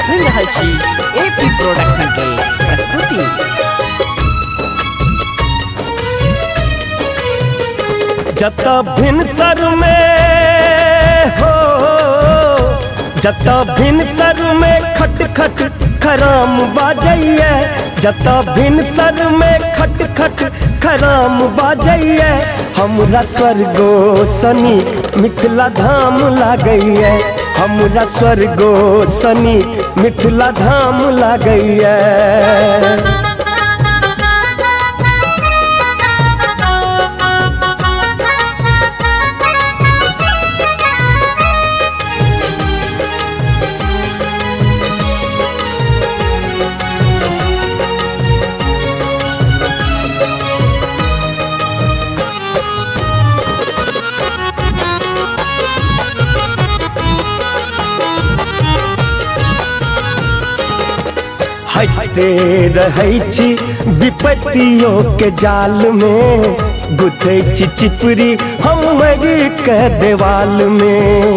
सुन रहल छी एपी प्रोडक्शन के प्रस्तुति। जता भिनसर में हो, जता भिनसर में खट खट खराम बाजैया, जता भिनसर में खट खट खराम बाजैया, हमरा स्वर्गो सनी मिथिला धाम लागैया, हमरा स्वर्गो सनी मिथिला धाम लागैया। हंसते रहै छी विपत्तियों के जाल में, गुथै छी चिपरी हमर के देवाल में।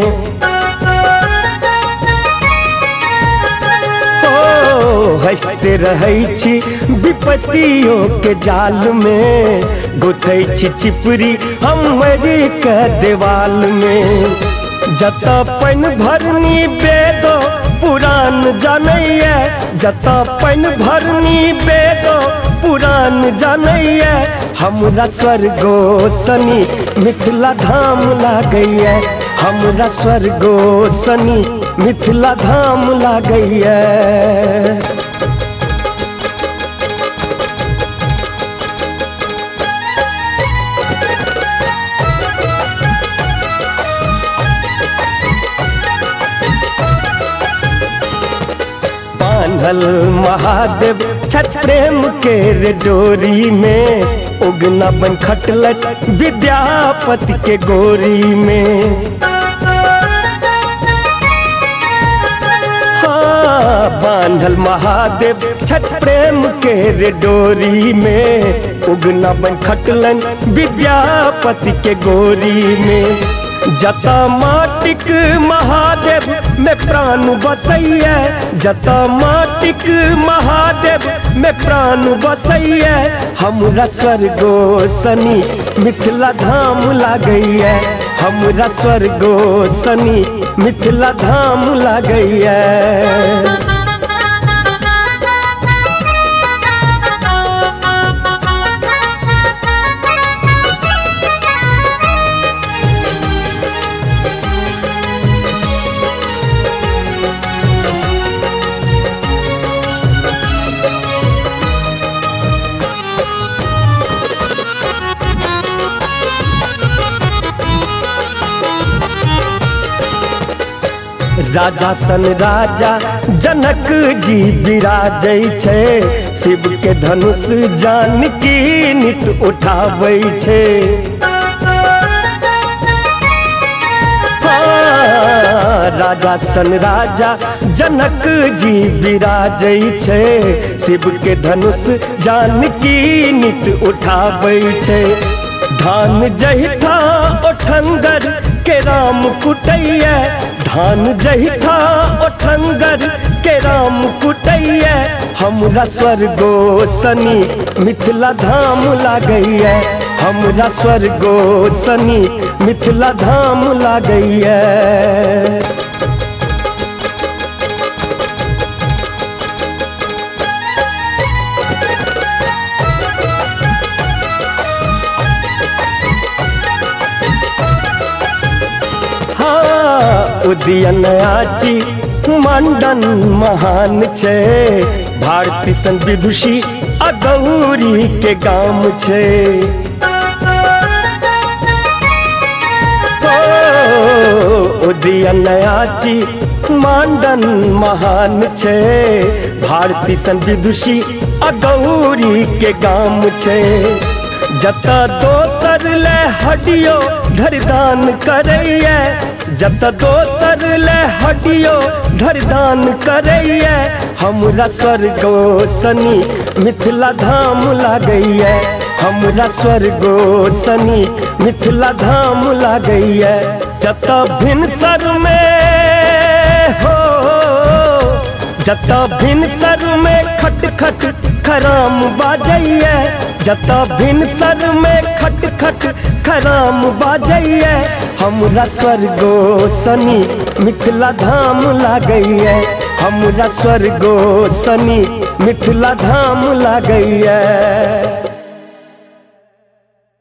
ओ हंसते रहै छी विपत्तियों के जाल में, गुथै छी चिपरी हमर के देवाल में। जता पानि भरनी बेदो पुराण जानैया, जता पानि भरनी बेदो पुराण जानैया, हमरा स्वर्गो सनी मिथिला धाम लागैया, हमरा स्वर्गो सनी मिथिला धाम लागैया। बांधल महादेव छठ प्रेम के रे डोरी में, उगना बन खटलट विद्यापति के गोरी में। हाँ बांधल महादेव छठ प्रेम के रे डोरी में, उगना बन खटलन विद्यापति के गोरी में। जता माटिक महादेव में प्राण बसैया, जता माटिक महादेव में प्राण बसैया, हमरा स्वर्गो सनी मिथिला धाम लागैया, हमरा स्वर्गो सनी मिथिला धाम लागैया। राजा सन राजा जनक जी विराजै छै, शिव के धनुष जानकी नित उठाबै छै। राजा सन राजा जनक जी विराजै छै, शिव के धनुष जानकी नित उठाबै छै। धान जहिठा ओठंगर के राम कुटैया, धान जहिठा ओठंगर के राम कुटैया, हमरा स्वर्गो सनी मिथिला धाम लागैया, हमरा स्वर्गो सनी मिथिला धाम लागैया। उदयन आची मंडन महान छे, भारती सन विदुषी अगौरी के गाम छे। उदयन आची मंडन महान छे, भारती सन विदुषी अगौरी के गाम छे। जता दोसर ले हडियो धरदान करैया, जता दोसर ले हडियो धरदान करैया, हमरा स्वर्गो सनी मिथिला धाम लागैया, हमरा स्वर्गो सनी मिथिला धाम लागैया। जता भिनसर में हो, जता भिनसर में खट खट खराम बाजैया, जता भिनसर में खट खट खराम बाजैया, हमरा स्वर्गो सनी मिथिला धाम लागैया, हमरा स्वर्गो सनी मिथिला धाम लागैया।